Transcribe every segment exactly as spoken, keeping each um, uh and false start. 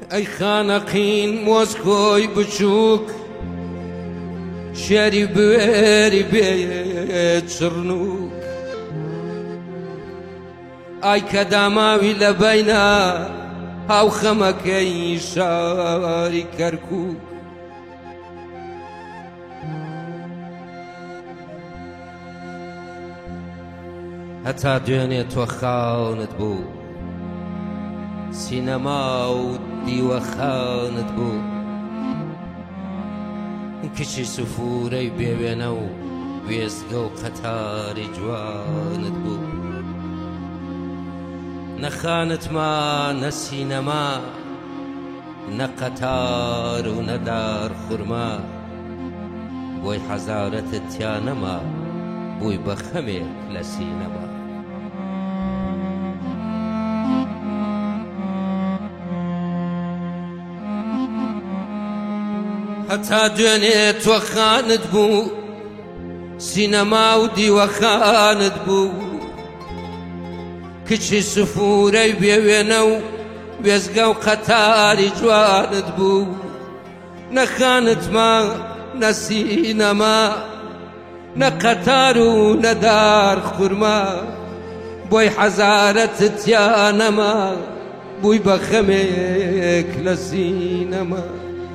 ئەی خانەقین مۆسکۆی بچووک شێری بوێری بێ چڕنووک ئای کە داماوی لە بەینە هاو خەمەکەی شاری کەرکووک هەتا دوێنێ تۆ خاونت بوو سینەما و دیوەخانت بوو کچی سوفورەی بێوێنە و وێزگە و قەتاری جوانت بوو نەخانتما نە سینەما نە قەتار و نەدار خورما بۆی حەزارەتت تیا نەما بووی بە خەمێک لە سینەما هەتا دوێنێ تۆ خانت بوو سینەما و دیوەخانت بوو کچی سوفورەی بێوێنە و وێزگە و قەتاری جوانت بوو نەخانتما نە سینەما نە قەتار و نەدار خورما بۆی حەزارەتت تیا نەما بووی بە خەمێک لە سینەما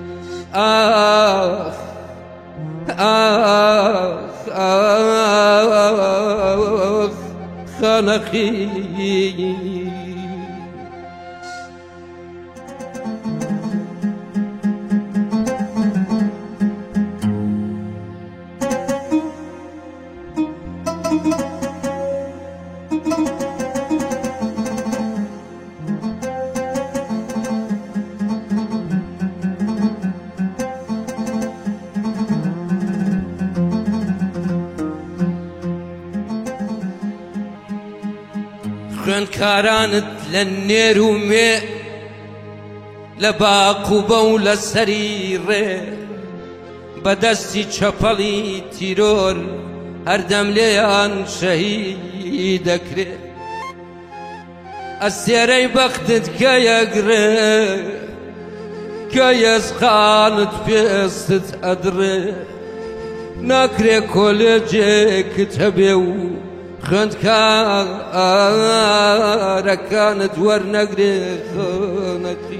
آخ آخ آخ خانەقی خوێنکارانت لە نێر و مێ لە باق و بە و لە سەری ڕێ بەدەستی چەپەڵی تیرۆر هەردەم لێیان شەهید دەکرێ ئەسێرەی بەختت گەیەگرێ گەیەزخانت پێستت ئەدرێ ناکرێ کۆلێجێکت هەبێ و خوێندکارەکانت وەرنەگرێ خانەقی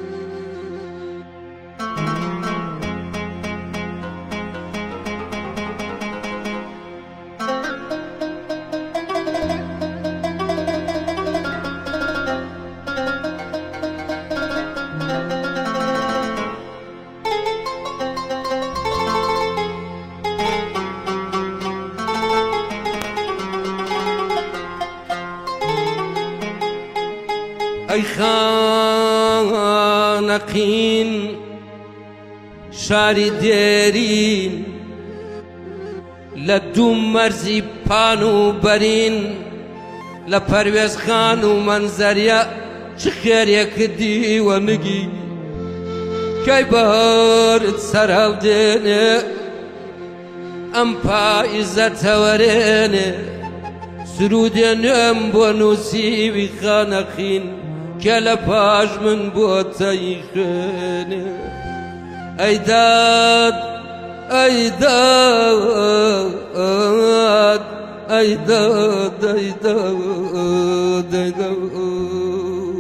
ئەی خانەقین شاری دێرین لە دوو مەرزی پان و بەرین لە پەروێزخان و مەنزەریە چ خێرێکت دیوەنگی کەی بەهارت سەر هەڵدێنێ ئەم پائیزەتە وەرێنێ سرودێ نوێم بۆ نووسیوی خانەقین کە لە پاش من بۆ تەیخێنێ ئەی داد ئەی داد ئەی داد ئەی داد ئەی داد